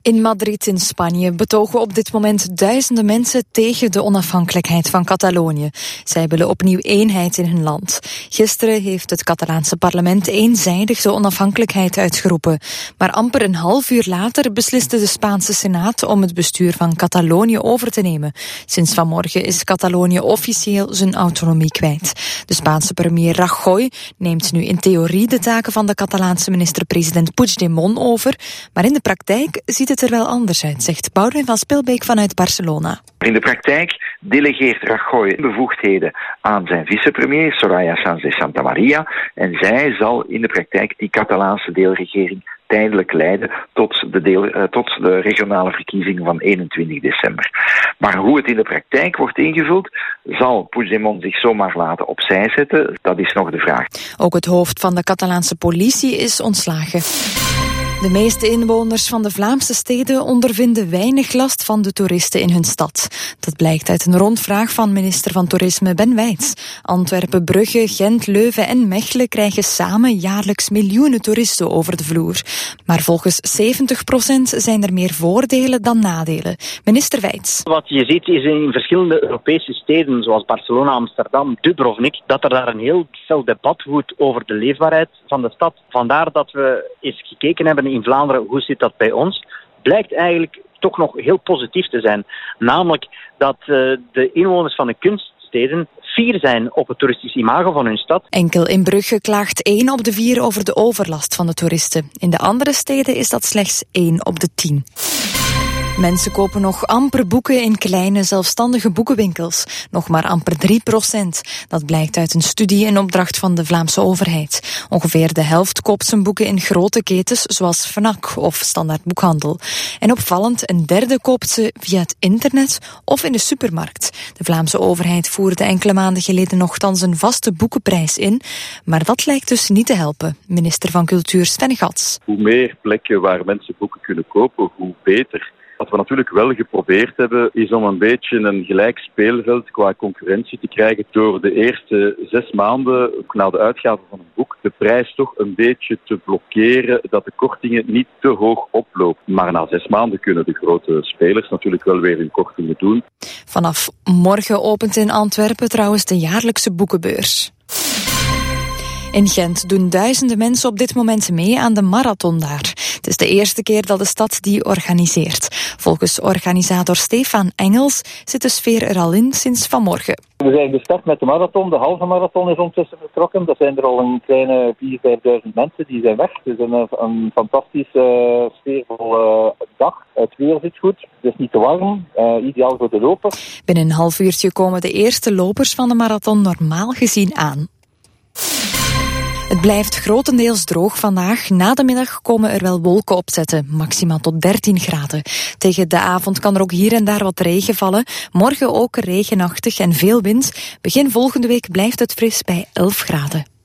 In Madrid in Spanje betogen op dit moment duizenden mensen tegen de onafhankelijkheid van Catalonië. Zij willen opnieuw eenheid in hun land. Gisteren heeft het Catalaanse parlement eenzijdig de onafhankelijkheid uitgeroepen. Maar amper een half uur later besliste de Spaanse Senaat om het bestuur van Catalonië over te nemen. Sinds vanmorgen is Catalonië officieel zijn autonomie kwijt. De Spaanse premier Rajoy neemt nu in theorie de taken van de Catalaanse minister-president Puigdemont over, maar in de praktijk ziet het er wel anders uit, zegt Boudewijn van Spilbeek vanuit Barcelona. In de praktijk delegeert Rajoy bevoegdheden aan zijn vicepremier Soraya Sáenz de Santamaría en zij zal in de praktijk die Catalaanse deelregering tijdelijk leiden tot de regionale verkiezingen van 21 december. Maar hoe het in de praktijk wordt ingevuld, zal Puigdemont zich zomaar laten opzij zetten? Dat is nog de vraag. Ook het hoofd van de Catalaanse politie is ontslagen. De meeste inwoners van de Vlaamse steden ondervinden weinig last van de toeristen in hun stad. Dat blijkt uit een rondvraag van minister van Toerisme Ben Wijts. Antwerpen, Brugge, Gent, Leuven en Mechelen krijgen samen jaarlijks miljoenen toeristen over de vloer. Maar volgens 70% zijn er meer voordelen dan nadelen. Minister Wijts. Wat je ziet is in verschillende Europese steden, zoals Barcelona, Amsterdam, Dubrovnik, dat er daar een heel fel debat woedt over de leefbaarheid van de stad. Vandaar dat we eens gekeken hebben in Vlaanderen, hoe zit dat bij ons? Blijkt eigenlijk toch nog heel positief te zijn. Namelijk dat de inwoners van de kunststeden fier zijn op het toeristisch imago van hun stad. Enkel in Brugge klaagt 1 op de 4 over de overlast van de toeristen. In de andere steden is dat slechts 1 op de 10. Mensen kopen nog amper boeken in kleine zelfstandige boekenwinkels. Nog maar amper 3%. Dat blijkt uit een studie in opdracht van de Vlaamse overheid. Ongeveer de helft koopt zijn boeken in grote ketens zoals Fnac of Standaard Boekhandel. En opvallend, een derde koopt ze via het internet of in de supermarkt. De Vlaamse overheid voerde enkele maanden geleden nogthans een vaste boekenprijs in. Maar dat lijkt dus niet te helpen. Minister van Cultuur Sven Gats. Hoe meer plekken waar mensen boeken kunnen kopen, hoe beter. Wat we natuurlijk wel geprobeerd hebben, is om een beetje een gelijk speelveld qua concurrentie te krijgen door de eerste 6 maanden, na de uitgave van een boek, de prijs toch een beetje te blokkeren, dat de kortingen niet te hoog oplopen. Maar na 6 maanden kunnen de grote spelers natuurlijk wel weer hun kortingen doen. Vanaf morgen opent in Antwerpen trouwens de jaarlijkse boekenbeurs. In Gent doen duizenden mensen op dit moment mee aan de marathon daar. Het is de eerste keer dat de stad die organiseert. Volgens organisator Stefan Engels zit de sfeer er al in sinds vanmorgen. We zijn gestart met de marathon. De halve marathon is ondertussen vertrokken. Dat zijn er al een kleine 4.000-5.000 mensen die zijn weg. Het is een fantastische sfeervolle dag. Het weer zit goed. Het is niet te warm. Ideaal voor de loper. Binnen een half uurtje komen de eerste lopers van de marathon normaal gezien aan. Het blijft grotendeels droog vandaag. Na de middag komen er wel wolken opzetten, maximaal tot 13 graden. Tegen de avond kan er ook hier en daar wat regen vallen. Morgen ook regenachtig en veel wind. Begin volgende week blijft het fris bij 11 graden.